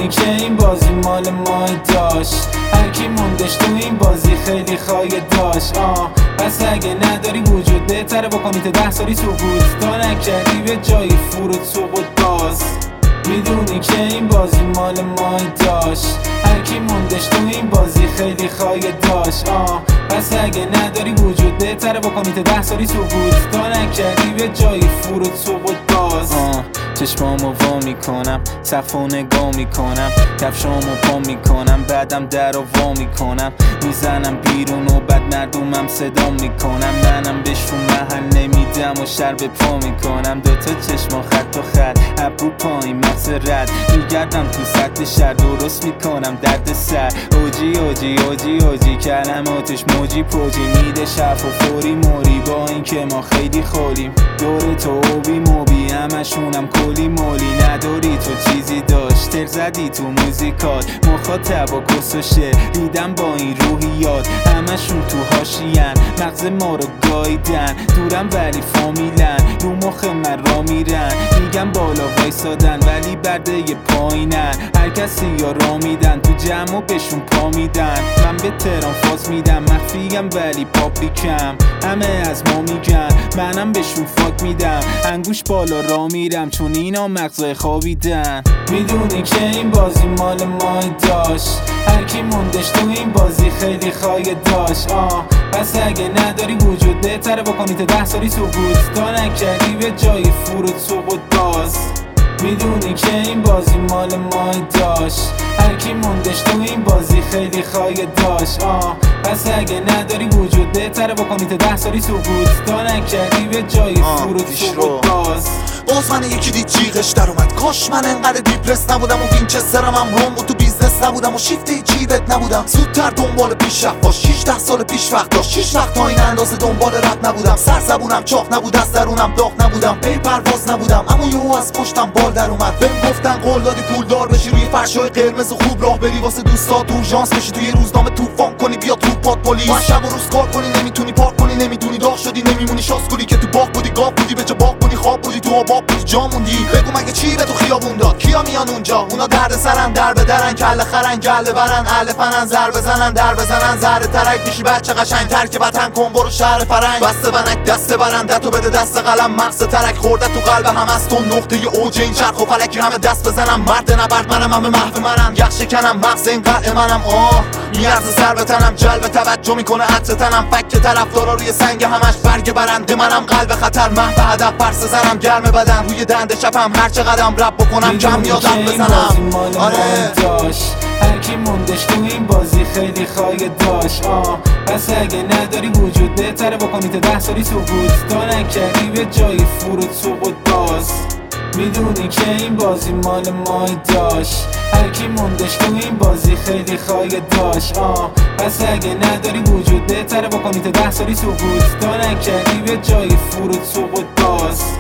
میدونی که این بازی مال ما داشت، هر کی موندش تو این بازی خیلی خواهی داشت. پس اگه نداری وجود بهتره بکنی تا 10 سالی سقوط، تا نکردی به جای فرود سقوط باز. میدونی که این بازی مال ما داشت، هر کی موندش تو این بازی خیلی خواهی داشت. پس اگه نداری وجود بهتره بکنی تا 10 سالی سقوط، تا نکردی به جای فرود سقوط باز. چشمامو وا میکنم، صفو نگاه میکنم، کفشامو پا میکنم، بعدم در رو وا میکنم، میزنم بیرون و بعد مردمم صدا میکنم. منم بهشون محل نمیدم و شر به پا میکنم. دوتا چشما خط و خط، ابرو پایین مغز رد، میگردم تو سطح شهر درست میکنم درد سر. اوجی اوجی اوجی اوجی کلماتش موجی پوجی، میده شف و فوری موری، با این که ما خیلی خوریم. دور تو اوبی موبی همشونم کلی مولی، نداری تو چیزی داشت تر زدی تو موزیکات، مخاطب و کس و شعر دیدم با این روحیات، همشون تو حاشیه‌ن مغز ما رو گاییدن، دورم ولی فامیلن، رو مخ من را میرن، میگم بالا وایسادن ولی برده پایینن، هر کسی یا را میدن تو جمع و بهشون پا میدن. من به تهران فاز میدم، مخفیم ولی پابلیکم، همه از ما میگن، منم بهشون فاک میدم، انگوش بالا را میرم چون اینا مغزای خوابیدن. میدونی که این بازی مال ما داشت، هر کی موندش تو این بازی خیلی خواهی داشت. پس اگه نداری وجود بهتره بکنی تا 10 سالی سقوط، تا نکردی به جای فرود سقوط باز. میدونی که این بازی مال ما داشت، هر کی موندش تو این بازی خیلی خواهی داشت. پس اگه نداری وجود بهتره بکنی تا 10 سالی سقوط، تا نکردی به جای فرود سقوط باز. باز من یکی دید جیغش در اومد، کاش من انقدر دیپرس نبودم و وینچسترم هم روم و تو بیزنس نبودم و شیفت جیبت نبودم، زودتر دنبال پیشرفت باش. 16 سال پیش وقت داشت، 6 وقت تا این اندازه دنبال رد نبودم، سرزبونم چاق نبود، از درونم داغ نبودم، پی پرواز نبودم، اما یهو از پشتم بال در اومد. بهم گفتن قول دادی پولدار بشی، روی فرشای قرمز خوب راه بری، واسه دوستات اورژانس بشی، توی روزنامه طوفان کنی، بیا تو پات پلیس، با شب و روز کار کنی، نمیتونی پارک کنی، نمیدونی داغ شدی، نمیمونی شاسکولی که تو باغ بودی، گاو بودی به جا باغ بودی، خواب بودی تو آباب بودی، جا موندی. بگو مگه چی به تو خیابون داد، کیا میان اونجا؟ اونا درد سرن، در به درن، کله خرن، گله برن، اهل فنن، زر بزنن، در بزنن، ذره ترک میشی بچه قشنگ، ترک وطن کن برو شهر فرنگ، بسته ونک دست برندتو بده دست قلم، مغز ترک خورده تو قلب هم از تو، نقطه اوج این چرخ و فلک همه دست بزنم، مرد نبرد منم، همه محو منم، یخ شکنم، مغز این قلع منم، میارزه سر به تنم، جلب توجه میکنه عطر تنم، فک طرفدارا روی سنگ همش برگ برنده منم، قلب خطر محو هدف پرسه زنم، گرم بدن روی دنده شبم، هر چه قدم رپ بکنم کم یادم بزنم. آره هر کی موندش تو این بازی خیلی خواهی داشت. پس اگه نداری وجود بهتره بکنی تا 10 سالی سقوط، تا نکردی به جای فرود سقوط باز. میدونی که این بازی مال ما داشت، هر کی موندش تو این بازی خیلی خواهی داشت. پس اگه نداری وجود بهتره بکنی تا 10 سالی سقوط، تا نکردی به جای فرود سقوط باز.